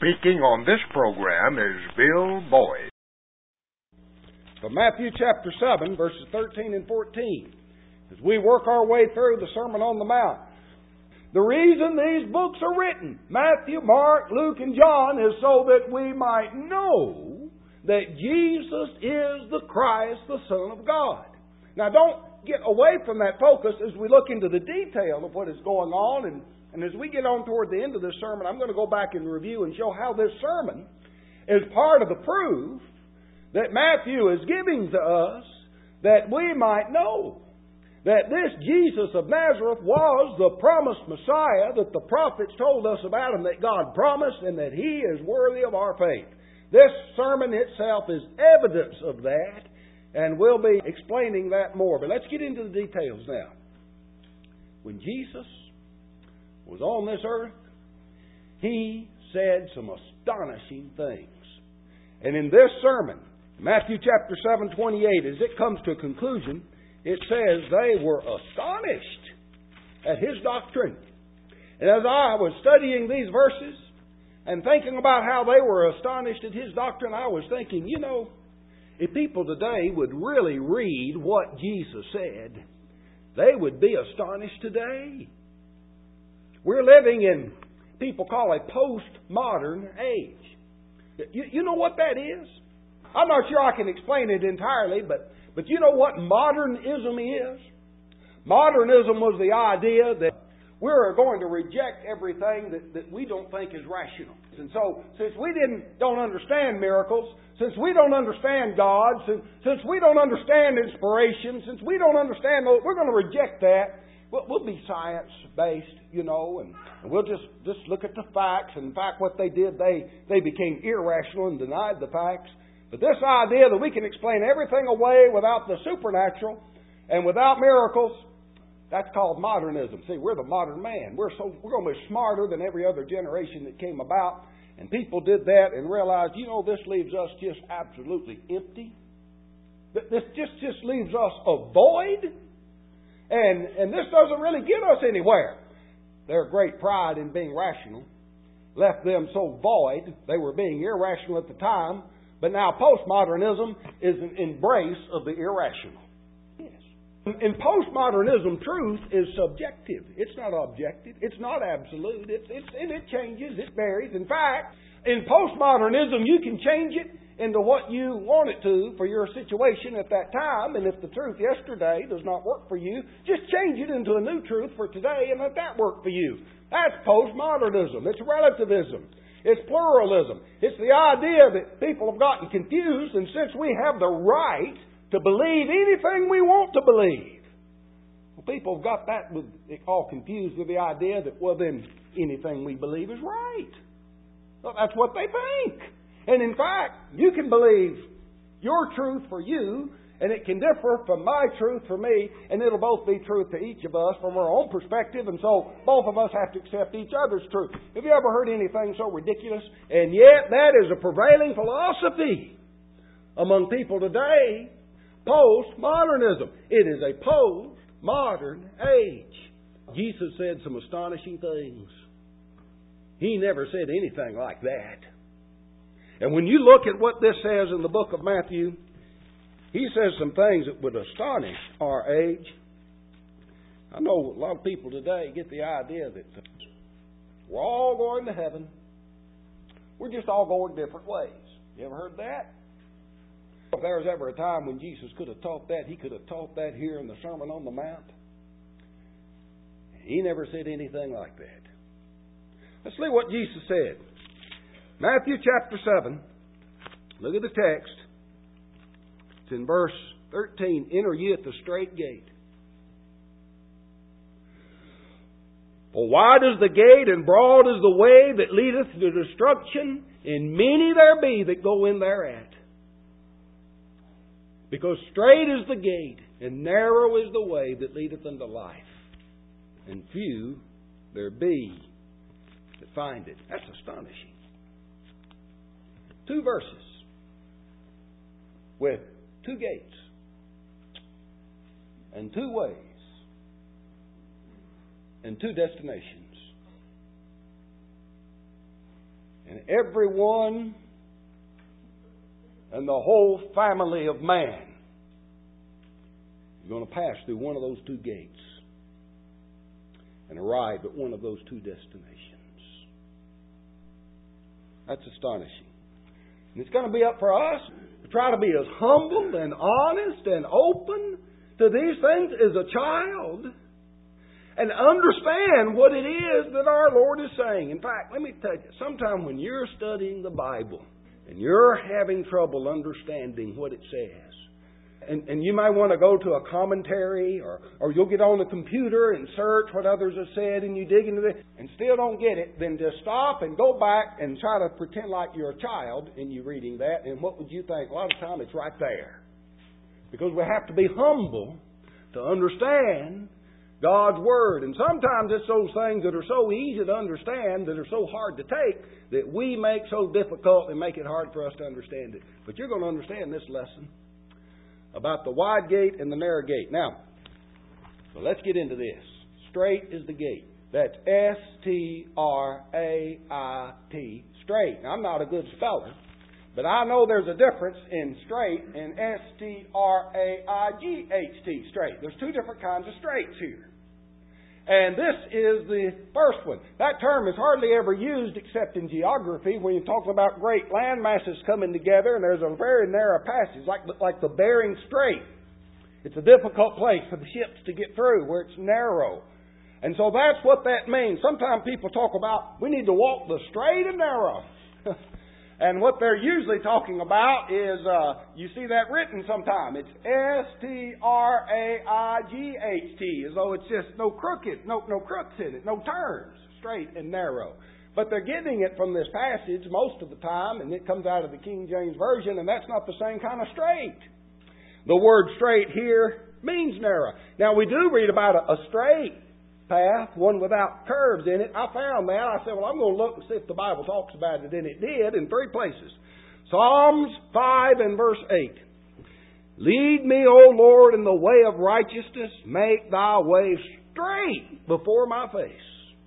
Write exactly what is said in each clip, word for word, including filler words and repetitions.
Speaking on this program is Bill Boyd. From Matthew chapter seven, verses thirteen and fourteen, as we work our way through the Sermon on the Mount. The reason these books are written, Matthew, Mark, Luke, and John, is so that we might know that Jesus is the Christ, the Son of God. Now don't get away from that focus as we look into the detail of what is going on. And, and as we get on toward the end of this sermon, I'm going to go back and review and show how this sermon is part of the proof that Matthew is giving to us that we might know that this Jesus of Nazareth was the promised Messiah that the prophets told us about and that God promised, and that He is worthy of our faith. This sermon itself is evidence of that, and we'll be explaining that more. But let's get into the details now. When Jesus was on this earth, He said some astonishing things. And in this sermon, Matthew chapter seven, twenty-eight, as it comes to a conclusion, it says they were astonished at His doctrine. And as I was studying these verses and thinking about how they were astonished at His doctrine, I was thinking, you know, if people today would really read what Jesus said, they would be astonished today. We're living in, people call a postmodern age. You, you know what that is? I'm not sure I can explain it entirely, but But you know what modernism is? Modernism was the idea that we're going to reject everything that, that we don't think is rational. And so, since we didn't don't understand miracles, since we don't understand God, since, since we don't understand inspiration, since we don't understand those, we're going to reject that. We'll, we'll be science-based, you know, and, and we'll just, just look at the facts. And in fact, what they did, they, they became irrational and denied the facts. But this idea that we can explain everything away without the supernatural and without miracles, that's called modernism. See, we're the modern man. We're so we're going to be smarter than every other generation that came about. And people did that and realized, you know, this leaves us just absolutely empty. This just, just leaves us a void. And, and this doesn't really get us anywhere. Their great pride in being rational left them so void. They were being irrational at the time. But now postmodernism is an embrace of the irrational. Yes. In postmodernism, truth is subjective. It's not objective. It's not absolute. It's, it's, and it changes. It varies. In fact, in postmodernism, you can change it into what you want it to for your situation at that time. And if the truth yesterday does not work for you, just change it into a new truth for today and let that work for you. That's postmodernism. It's relativism. It's pluralism. It's the idea that people have gotten confused, and since we have the right to believe anything we want to believe, well, people have got that with, all confused with the idea that, well, then anything we believe is right. Well, that's what they think. And in fact, you can believe your truth for you, and it can differ from my truth for me, and it'll both be truth to each of us from our own perspective, and so both of us have to accept each other's truth. Have you ever heard anything so ridiculous? And yet that is a prevailing philosophy among people today. Postmodernism. It is a postmodern age. Jesus said some astonishing things. He never said anything like that. And when you look at what this says in the book of Matthew, He says some things that would astonish our age. I know a lot of people today get the idea that we're all going to heaven. We're just all going different ways. You ever heard that? If there was ever a time when Jesus could have taught that, He could have taught that here in the Sermon on the Mount. He never said anything like that. Let's see what Jesus said. Matthew chapter seven. Look at the text. It's in verse thirteen. Enter ye at the strait gate. For wide is the gate, and broad is the way that leadeth to destruction, and many there be that go in thereat. Because strait is the gate, and narrow is the way that leadeth unto life, and few there be that find it. That's astonishing. Two verses with two gates and two ways and two destinations. And everyone and the whole family of man is going to pass through one of those two gates and arrive at one of those two destinations. That's astonishing. And it's going to be up for us to try to be as humble and honest and open to these things as a child and understand what it is that our Lord is saying. In fact, let me tell you, sometime when you're studying the Bible and you're having trouble understanding what it says, and, and you might want to go to a commentary, or, or you'll get on the computer and search what others have said, and you dig into it and still don't get it, then just stop and go back and try to pretend like you're a child and you're reading that, and what would you think? A lot of time it's right there. Because we have to be humble to understand God's Word. And sometimes it's those things that are so easy to understand, that are so hard to take, that we make so difficult and make it hard for us to understand it. But you're going to understand this lesson about the wide gate and the narrow gate. Now, so let's get into this. Straight is the gate. That's S T R A I T, straight. Now, I'm not a good speller, but I know there's a difference in straight and S T R A I G H T, straight. There's two different kinds of straights here. And this is the first one. That term is hardly ever used except in geography when you're talking about great land masses coming together and there's a very narrow passage, like, like the Bering Strait. It's a difficult place for the ships to get through where it's narrow. And so that's what that means. Sometimes people talk about we need to walk the straight and narrow. And what they're usually talking about is, uh, you see that written sometime. It's S T R A I G H T, as though it's just no crooked, no no crooks in it, no turns, straight and narrow. But they're getting it from this passage most of the time, and it comes out of the King James Version, and that's not the same kind of straight. The word straight here means narrow. Now, we do read about a, a straight path, one without curves in it. I found that. I said, well, I'm going to look and see if the Bible talks about it, and it did in three places. Psalms five and verse eight. Lead me, O Lord, in the way of righteousness. Make thy way straight before my face.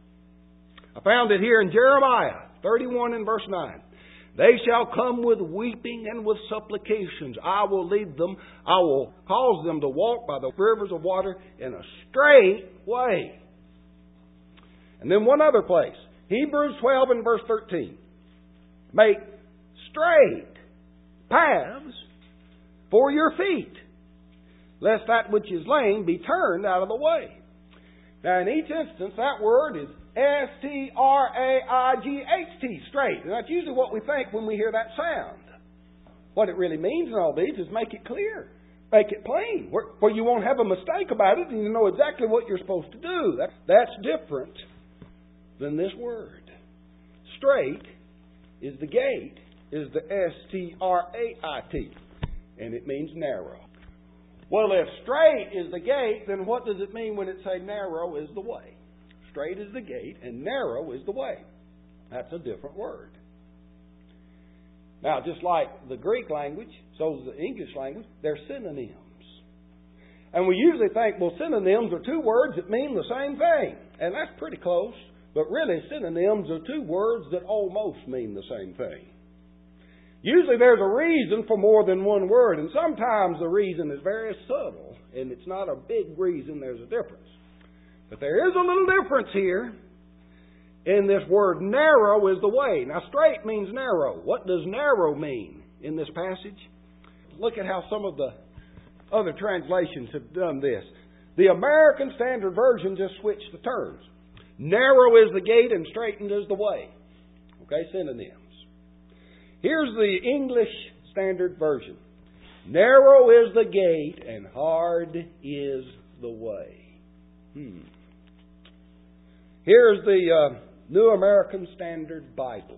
I found it here in Jeremiah thirty-one and verse nine. They shall come with weeping and with supplications. I will lead them. I will cause them to walk by the rivers of water in a straight way. And then one other place, Hebrews twelve and verse thirteen. Make straight paths for your feet, lest that which is lame be turned out of the way. Now, in each instance, that word is S T R A I G H T, straight. And that's usually what we think when we hear that sound. What it really means in all these is make it clear. Make it plain. Where, where you won't have a mistake about it and you know exactly what you're supposed to do. That, that's different than this word. Straight is the gate, is the S T R A I T. And it means narrow. Well, if straight is the gate, then what does it mean when it say narrow is the way? Straight is the gate and narrow is the way. That's a different word. Now, just like the Greek language, so is the English language, they're synonyms. And we usually think, well, synonyms are two words that mean the same thing. And that's pretty close. But really, synonyms are two words that almost mean the same thing. Usually there's a reason for more than one word. And sometimes the reason is very subtle. And it's not a big reason there's a difference. But there is a little difference here in this word. Narrow is the way. Now, straight means narrow. What does narrow mean in this passage? Look at how some of the other translations have done this. The American Standard Version just switched the terms. Narrow is the gate and straightened is the way. Okay, synonyms. Here's the English Standard Version. Narrow is the gate and hard is the way. Hmm. Here's the uh, New American Standard Bible.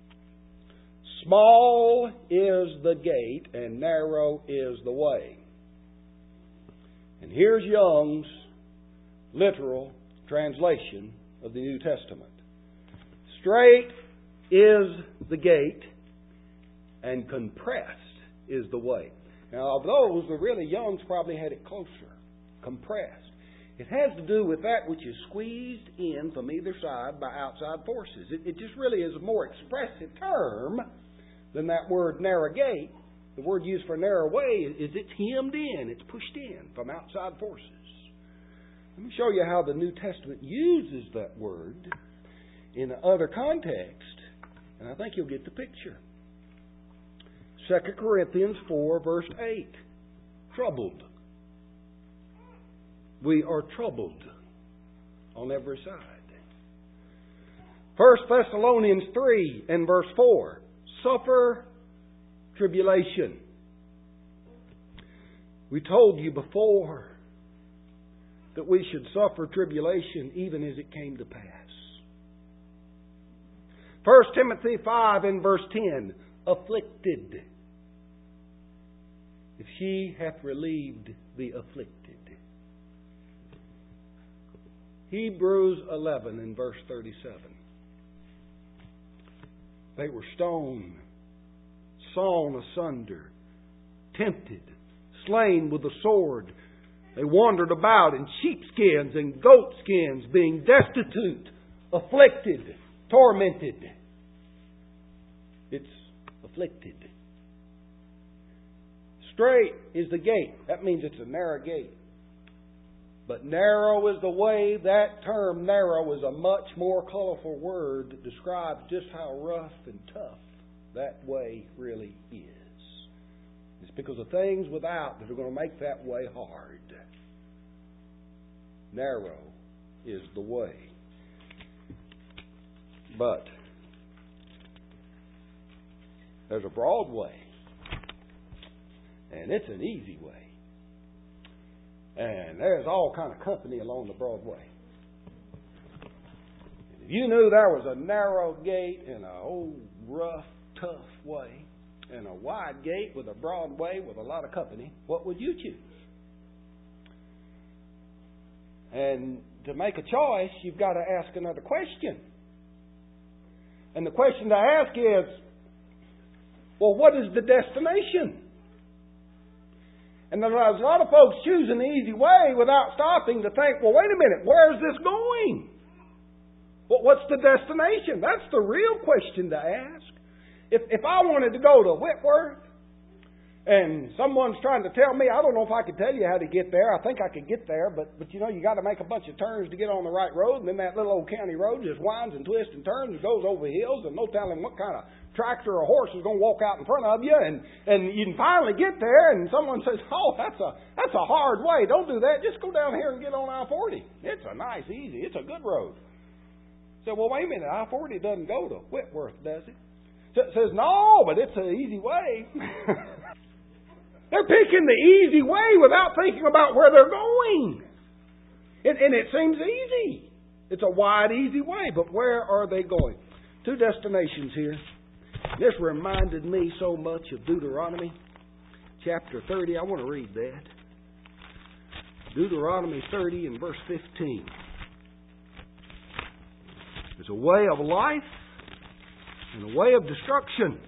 Small is the gate and narrow is the way. And here's Young's literal translation of the New Testament. Straight is the gate and compressed is the way. Now, of those, the really Young's probably had it closer. Compressed. It has to do with that which is squeezed in from either side by outside forces. It, it just really is a more expressive term than that word narrow gate. The word used for narrow way is it's hemmed in, it's pushed in from outside forces. Let me show you how the New Testament uses that word in other context, and I think you'll get the picture. Second Corinthians four, verse eight. Troubled. We are troubled on every side. First Thessalonians three and verse four. Suffer tribulation. We told you before that we should suffer tribulation even as it came to pass. First Timothy five and verse ten. Afflicted. If she hath relieved the afflicted. Hebrews eleven and verse thirty-seven. They were stoned, sawn asunder, tempted, slain with the sword. They wandered about in sheepskins and goatskins, being destitute, afflicted, tormented. It's afflicted. Straight is the gate. That means it's a narrow gate. But narrow is the way. That term narrow is a much more colorful word that describes just how rough and tough that way really is. It's because of things without that are going to make that way hard. Narrow is the way. But there's a broad way. And it's an easy way. And there's all kind of company along the broad way. If you knew there was a narrow gate and a old rough, tough way, and a wide gate with a broad way with a lot of company, what would you choose? And to make a choice, you've got to ask another question. And the question to ask is, well, what is the destination? And there's a lot of folks choosing the easy way without stopping to think, well, wait a minute, where is this going? Well, what's the destination? That's the real question to ask. If if I wanted to go to Whitworth and someone's trying to tell me, I don't know if I could tell you how to get there. I think I could get there, but, but you know, you got to make a bunch of turns to get on the right road, and then that little old county road just winds and twists and turns and goes over hills, and no telling what kind of tractor or horse is going to walk out in front of you, and, and you can finally get there, and someone says, oh, that's a that's a hard way. Don't do that. Just go down here and get on I forty. It's a nice, easy, it's a good road. So, well, wait a minute, I forty doesn't go to Whitworth, does it? So it says, no, but it's an easy way. They're picking the easy way without thinking about where they're going. And, and it seems easy. It's a wide, easy way, but where are they going? Two destinations here. This reminded me so much of Deuteronomy chapter thirty. I want to read that. Deuteronomy thirty and verse fifteen. There's a way of life and a way of destruction.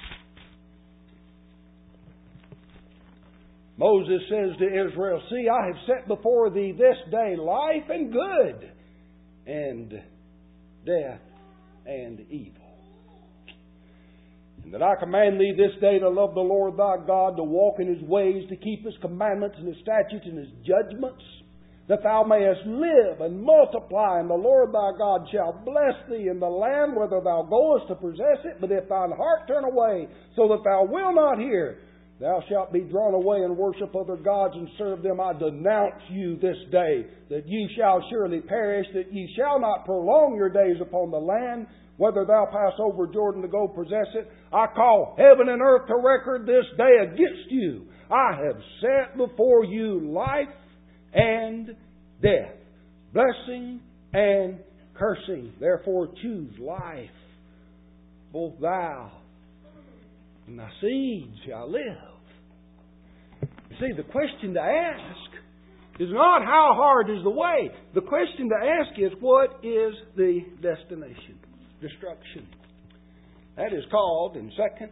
Moses says to Israel, see, I have set before thee this day life and good, and death and evil. And that I command thee this day to love the Lord thy God, to walk in His ways, to keep His commandments and His statutes and His judgments, that thou mayest live and multiply, and the Lord thy God shall bless thee in the land whither thou goest to possess it. But if thine heart turn away, so that thou wilt not hear, thou shalt be drawn away and worship other gods and serve them. I denounce you this day, that ye shall surely perish, that ye shall not prolong your days upon the land, whether thou pass over Jordan to go possess it. I call heaven and earth to record this day against you. I have set before you life and death, blessing and cursing. Therefore choose life, both thou and thy seed shall live. You see, the question to ask is not how hard is the way. The question to ask is, what is the destination? Destruction. That is called in Second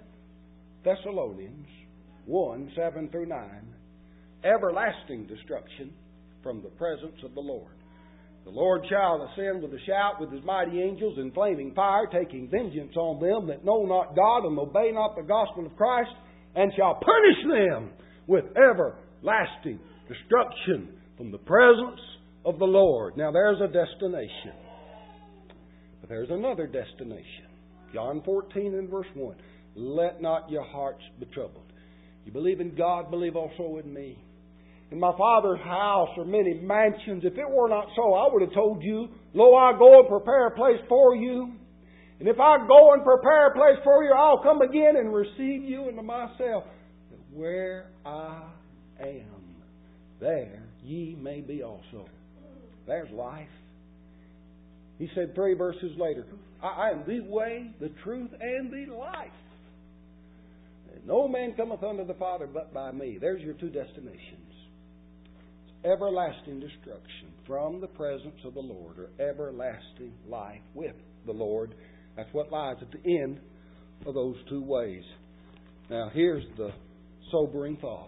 Thessalonians one, seven through nine, everlasting destruction from the presence of the Lord. The Lord shall ascend with a shout with His mighty angels in flaming fire, taking vengeance on them that know not God and obey not the gospel of Christ, and shall punish them with everlasting destruction from the presence of the Lord. Now there's a destination. But there's another destination. John fourteen and verse one. Let not your hearts be troubled. You believe in God, believe also in me. In my Father's house are many mansions. If it were not so, I would have told you, lo, I go and prepare a place for you. And if I go and prepare a place for you, I'll come again and receive you into myself. That where I am, there ye may be also. There's life. He said three verses later, I am the way, the truth, and the life. And no man cometh unto the Father but by me. There's your two destinations. Everlasting destruction from the presence of the Lord, or everlasting life with the Lord. That's what lies at the end of those two ways. Now here's the sobering thought.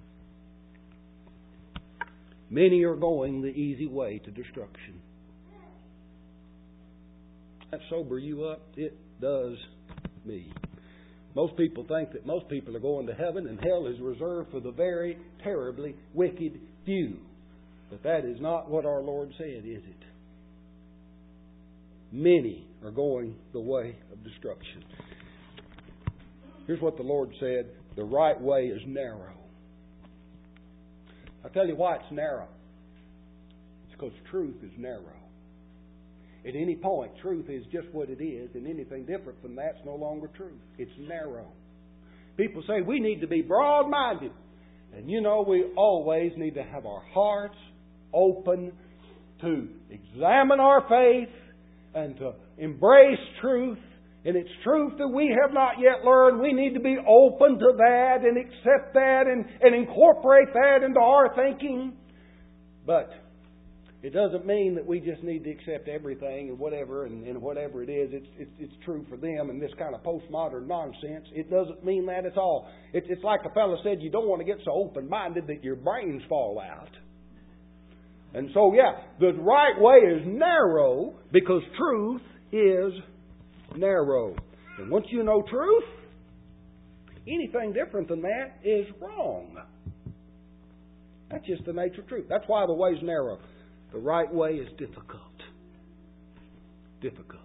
Many are going the easy way to destruction. That sober you up? It does me. Most people think that most people are going to heaven and hell is reserved for the very terribly wicked few. But that is not what our Lord said, is it? Many are going the way of destruction. Here's what the Lord said. The right way is narrow. I'll tell you why it's narrow. It's because truth is narrow. At any point, truth is just what it is, and anything different from that's no longer truth. It's narrow. People say we need to be broad-minded. And you know, we always need to have our hearts open to examine our faith and to embrace truth. And it's truth that we have not yet learned. We need to be open to that and accept that and, and incorporate that into our thinking. But it doesn't mean that we just need to accept everything and whatever and, and whatever it is, it's, it's it's true for them and this kind of postmodern nonsense. It doesn't mean that at all. It, it's like a fellow said, you don't want to get so open-minded that your brains fall out. And so, yeah, the right way is narrow because truth is narrow. And once you know truth, anything different than that is wrong. That's just the nature of truth. That's why the way's narrow. The right way is difficult. Difficult.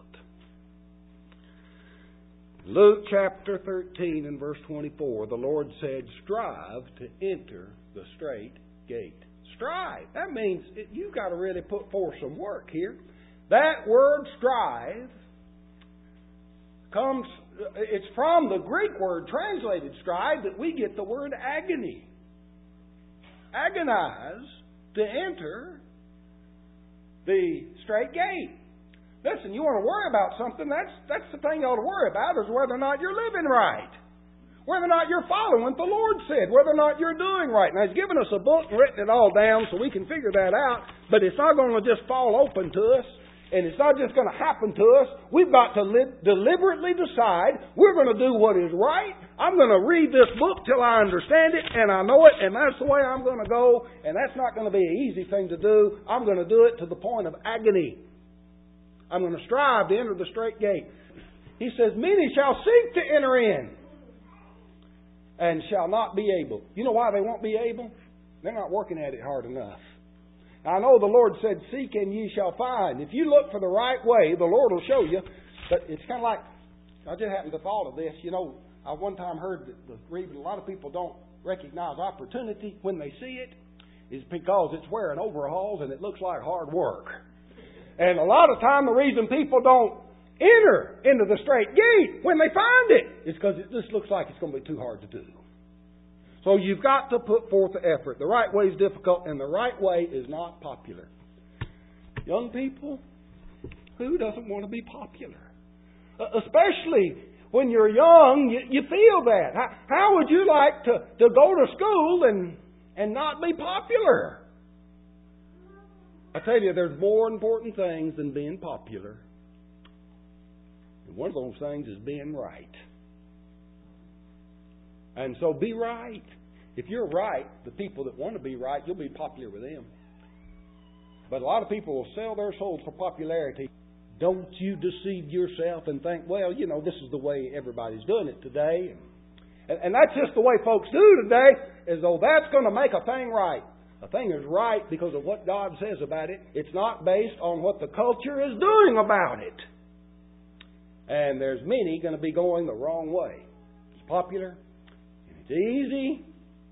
Luke chapter thirteen and verse twenty-four, the Lord said, strive to enter the straight gate. Strive. That means you've got to really put forth some work here. That word strive comes, it's from the Greek word translated strive that we get the word agony. Agonize to enter the straight gate. Listen, you want to worry about something, that's that's the thing you ought to worry about, is whether or not you're living right. Whether or not you're following what the Lord said. Whether or not you're doing right. Now, He's given us a book and written it all down so we can figure that out. But it's not going to just fall open to us. And it's not just going to happen to us. We've got to li- deliberately decide we're going to do what is right. I'm going to read this book till I understand it and I know it, and that's the way I'm going to go. And that's not going to be an easy thing to do. I'm going to do it to the point of agony. I'm going to strive to enter the straight gate. He says, many shall seek to enter in and shall not be able. You know why they won't be able? They're not working at it hard enough. I know the Lord said, seek and ye shall find. If you look for the right way, the Lord will show you. But it's kind of like, I just happened to thought of this. You know, I one time heard that the reason a lot of people don't recognize opportunity when they see it is because it's wearing overalls and it looks like hard work. And a lot of time the reason people don't enter into the straight gate when they find it is because it just looks like it's going to be too hard to do. So you've got to put forth the effort. The right way is difficult, and the right way is not popular. Young people, who doesn't want to be popular? Uh, especially when you're young, you, you feel that. How, how would you like to, to go to school and, and not be popular? I tell you, there's more important things than being popular. And one of those things is being right. And so be right. If you're right, the people that want to be right, you'll be popular with them. But a lot of people will sell their souls for popularity. Don't you deceive yourself and think, well, you know, this is the way everybody's doing it today. And, and that's just the way folks do today, as though that's going to make a thing right. A thing is right because of what God says about it. It's not based on what the culture is doing about it. And there's many going to be going the wrong way. It's popular, and it's easy,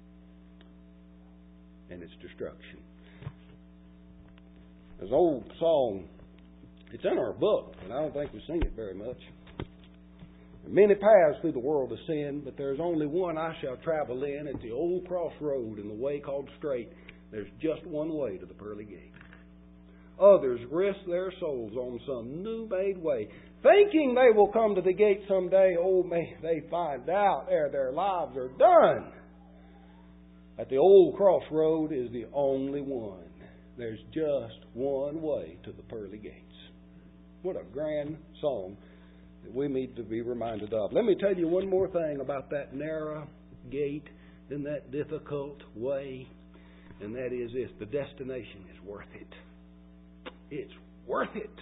and it's destruction. There's an old song. It's in our book, and I don't think we sing it very much. Many paths through the world of sin, but there's only one I shall travel in. It's the old crossroad in the way called straight. There's just one way to the pearly gate. Others risk their souls on some new-made way, thinking they will come to the gate someday. Oh, may they find out ere their lives are done that the old crossroad is the only one. There's just one way to the pearly gates. What a grand song that we need to be reminded of. Let me tell you one more thing about that narrow gate and that difficult way, and that is this: the destination is worth it. It's worth it.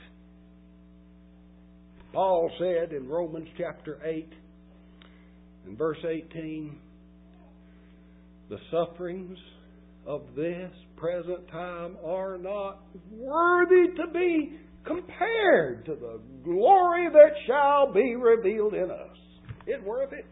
Paul said in Romans chapter eight and verse eighteen, the sufferings of this present time are not worthy to be compared to the glory that shall be revealed in us. It's worth it.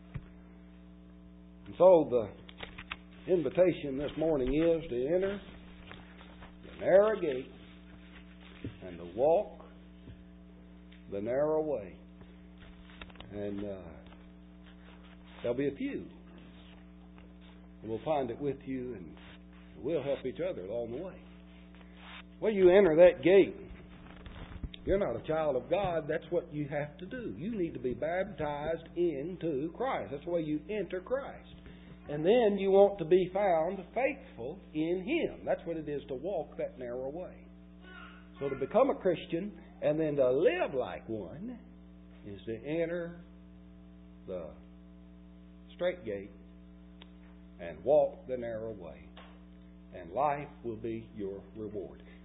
And so the invitation this morning is to enter the narrow gate and to walk the narrow way. And uh, there'll be a few. We'll find it with you, and we'll help each other along the way. Well, you enter that gate. You're not a child of God. That's what you have to do. You need to be baptized into Christ. That's the way you enter Christ. And then you want to be found faithful in Him. That's what it is to walk that narrow way. So to become a Christian and then to live like one is to enter the straight gate and walk the narrow way. And life will be your reward.